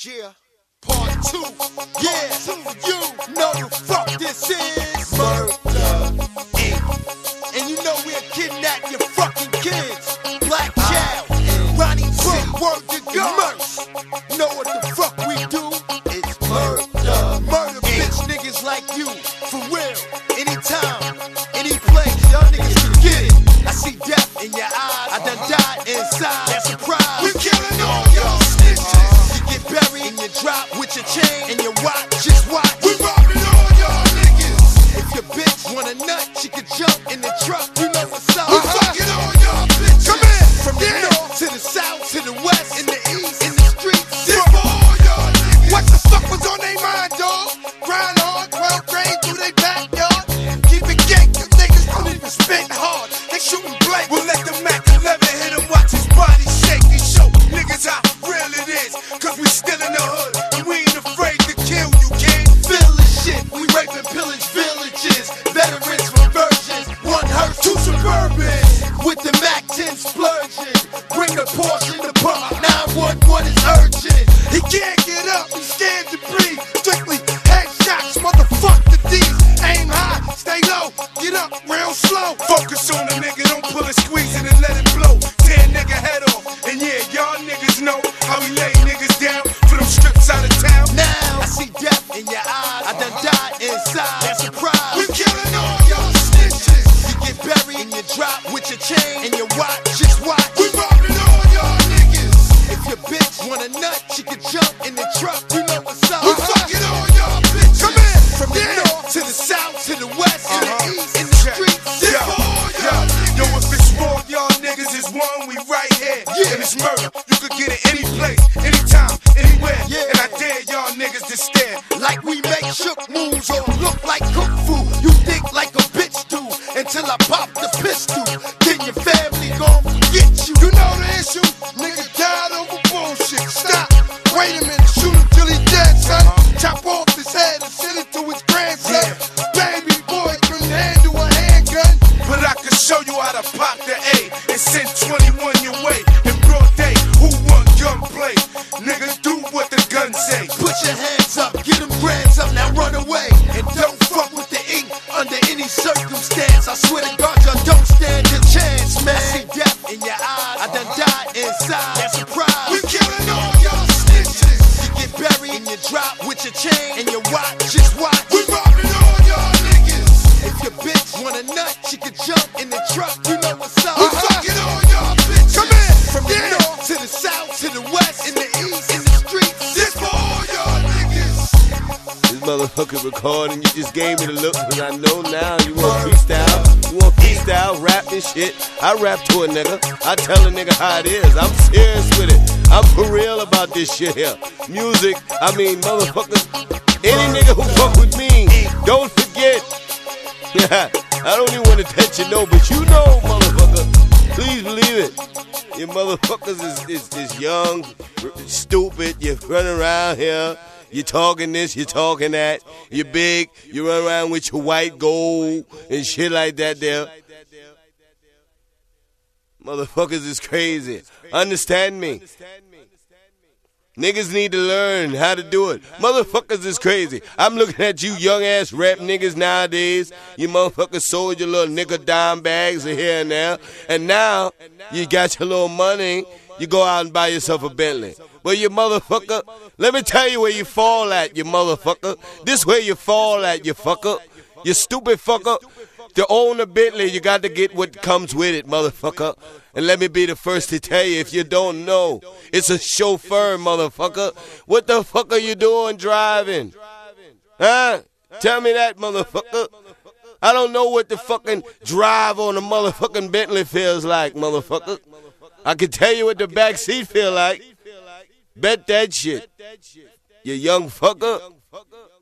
Yeah, part 2. Yeah, you know the fuck this is Murder Inc. And you know we're kidnapping your fucking kids. Black Child, Ronnie Brooke, word to God. Know what the fuck we do? It's murder. Murder bitch niggas like you. For real. Anytime, any place, y'all niggas can get it. I see death in your eyes. I done died inside. That's a surprise. We killing all y'all snitches. You get buried and you drop with your chain and your watch. Just watch. We robbing all y'all niggas. If your bitch want a nut, she can jump in the truck. You know what's up. We fucking all y'all bitches. Come in. From the north to the south to the west, in the east, in the streets. This for all y'all niggas. What the fuck was on their mind, dog? Grind hard, 12 grain through their backyard. Keep it gay, cause niggas don't even spit hard. They shooting blank. We'll let the Mac 11 hit him, watch his body shake and show niggas how real it is. Cause we still in the hood, and we ain't afraid to kill you, kid. Feel this shit, we rape and pillage villages. Veterans from virgins, one hearse, two suburban. With the Mac 10 splurging. Bring the Porsche to pump, 911 is urgent. He can't get up, he's scared to breathe. Strictly headshots, motherfuck the D's. Aim high, stay low, get up real slow. Focus on the nigga, don't pull it, squeeze it and let it blow. Tear a nigga head off, and yeah, y'all niggas know how we lay niggas down for them strips out of town. Now, I see death in your eyes, I done died inside. That's a surprise. We killing all y'all snitches. You get buried and you drop with your chain and your watch. Just watch. We robbing all y'all niggas. If your bitch want a nut, she can jump in the truck. You know what's up. We fucking all y'all bitches. Come in. From the north to the south to the west, in the east, in the streets. This for all y'all niggas. Yo, if it's war, y'all niggas is one, we right here. Yeah. And it's murder. You could get it any place, anytime, anywhere. Yeah. And I dare y'all niggas to stare. Like we make shook moves or look like cook food. You think like a bitch do until I pop the pistol. Then your family gon' forget you. You know the issue? Nigga died over bullshit. Stop. Wait a minute. Shoot him till he dead, son. Chop off his head and send it to his grandson. Baby boy couldn't handle a handgun. But I can show you how to pop the A and send 21 your way. In broad day, who want gunplay? Niggas do what the guns say. Put your hands up, get them grands up, now run away. And don't fuck with the ink under any circumstance. I swear to God, y'all don't stand a chance, man. I see death in your eyes, I done died inside. That's a surprise. We killing all y'all snitches. You get buried and you drop with your chain and your watch. Just watch. We robbing all y'all niggas. If your bitch want a nut, she can jump in the truck. You know what's up. We fucking all y'all bitches. Come in. From the north to the south to the west, in the east, in the streets. This for all y'all niggas. This motherfucker recording, you just gave me the look, cause I know now you want freestyle. You want freestyle, rap and shit. I rap to a nigga. I tell a nigga how it is. I'm serious with it. I'm for real about this shit here. Music, I mean, motherfuckers, any nigga who fuck with me, don't forget. I don't even want to let you know, but you know, motherfucker. Please believe it. You motherfuckers is young, stupid. You run around here. You talking this, you talking that. You big. You run around with your white gold and shit like that there. Motherfuckers is crazy. Understand me. Niggas need to learn how to do it. Motherfuckers is crazy. I'm looking at you young ass rap niggas nowadays. You motherfuckers sold your little nickel dime bags here and there. And now you got your little money. You go out and buy yourself a Bentley. But you motherfucker, let me tell you where you fall at, you motherfucker. This where you fall at, you fucker. You stupid fucker. To own a Bentley, you got to get what comes with it, motherfucker. And let me be the first to tell you, if you don't know, it's a chauffeur, motherfucker. What the fuck are you doing driving? Huh? Tell me that, motherfucker. I don't know what the fucking drive on a motherfucking Bentley feels like, motherfucker. I can tell you what the back seat feel like. Bet that shit. You young fucker.